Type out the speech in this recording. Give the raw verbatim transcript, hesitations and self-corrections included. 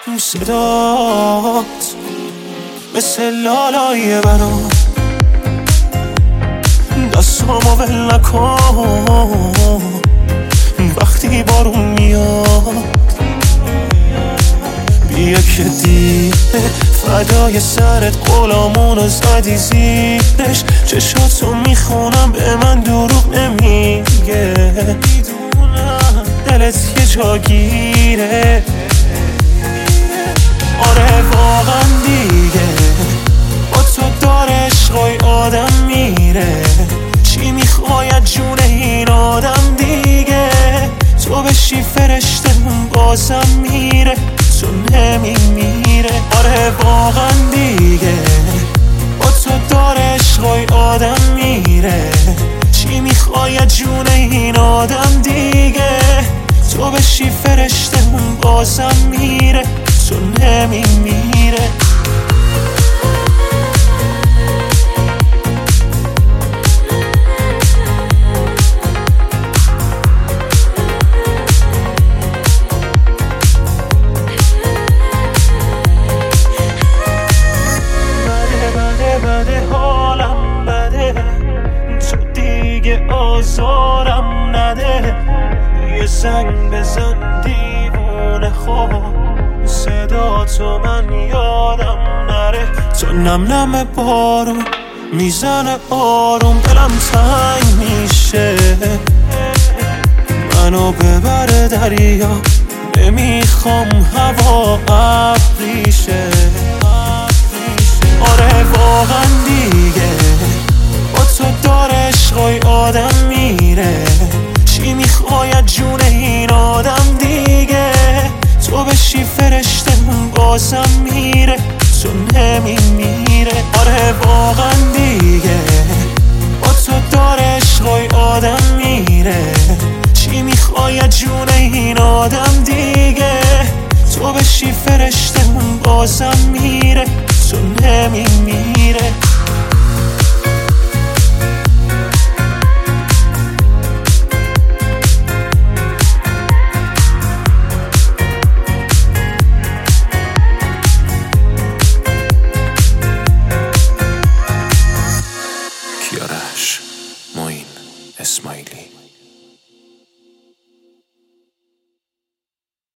صدات مثل لالای برام، دستامو ول نکن وقتی بارون میاد. بیا که دیره فدای سرت غلامونو زدی زیرش، چشاتو میخونم به من دروغ نمیگه، میدونم دلت یه جا گیره. آره واقعا دیگه با تو داره عشقای آدم میره، چی میخوای از جون این آدم دیگه؟ تو بشی فرشتمون بازم میره، تو نمیمیره. آره واقعا دیگه با تو داره عشقای آدم میره، چی میخوای از جون این آدم دیگه؟ تو بشی فرشتمون بازم میره، تو نمیمیره. آزارم نده، یه زنگ بزن دیوونه خوب، صدا تو من یادم نره. تو نم نم بارون میزنه آروم، دلم تنگ میشه، منو ببره دریا، نمیخوام هوا ابریشه. آره واقعا دیگه با تو داره عشقای آدم میره، چی میخوای از جون این آدم دیگه؟ تو بشی فرشتمون بازم میره، تو نمیمیره. آره واقعا دیگه با تو داره عشقای آدم میره، چی میخوای از جون این آدم دیگه؟ تو بشی فرشتمون بازم میره، تو نمیمیره.